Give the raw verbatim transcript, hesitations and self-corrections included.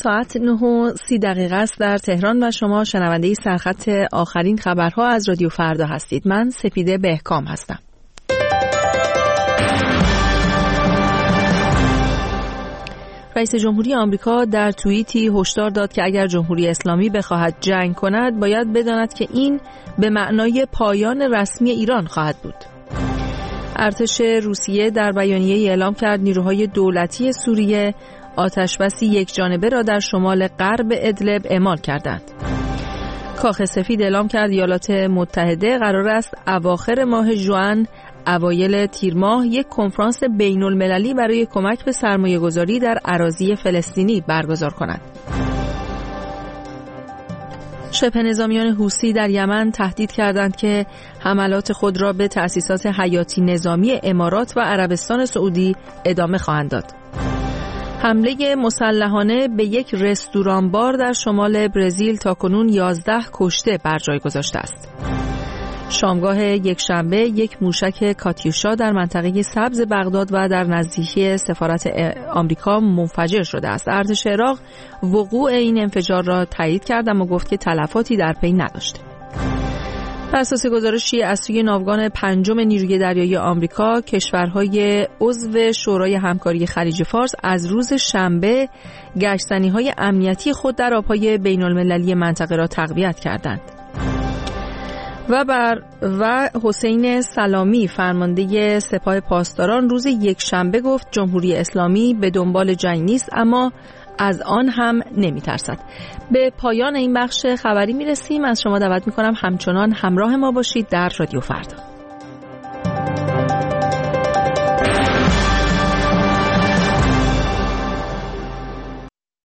ساعت نه و سی دقیقه است در تهران و شما شنونده سرخط آخرین خبرها از رادیو فردا هستید. من سپیده بهکام هستم. رئیس جمهوری آمریکا در توییتی هشدار داد که اگر جمهوری اسلامی بخواهد جنگ کند باید بداند که این به معنای پایان رسمی ایران خواهد بود. ارتش روسیه در بیانیه‌ای اعلام کرد نیروهای دولتی سوریه آتشبسی یک جانبه را در شمال غرب ادلب اعمال کردند. کاخ سفید اعلام کرد ایالات متحده قرار است اواخر ماه ژوئن اوایل تیر ماه یک کنفرانس بین المللی برای کمک به سرمایه گذاری در اراضی فلسطینی برگزار کند. شبه نظامیان حوثی در یمن تهدید کردند که حملات خود را به تأسیسات حیاتی نظامی امارات و عربستان سعودی ادامه خواهند داد. حمله مسلحانه به یک رستوران بار در شمال برزیل تاکنون یازده کشته بر جای گذاشته است. شامگاه یک شنبه یک موشک کاتیوشا در منطقه سبز بغداد و در نزدیکی سفارت آمریکا منفجر شده است. ارتش عراق وقوع این انفجار را تایید کرد اما گفت که تلفاتی در پی نداشته. بر اساس گزارشی از سوی ناوگان پنجم نیروی دریایی آمریکا، کشورهای عضو شورای همکاری خلیج فارس از روز شنبه گشتنی‌های امنیتی خود در آب‌های بین‌المللی منطقه را تقویت کردند. و بر و حسین سلامی فرمانده سپاه پاسداران روز یک شنبه گفت جمهوری اسلامی به دنبال جنگ نیست اما از آن هم نمی ترسد. به پایان این بخش خبری می رسیم. از شما دعوت می کنم همچنان همراه ما باشید در رادیو فردا.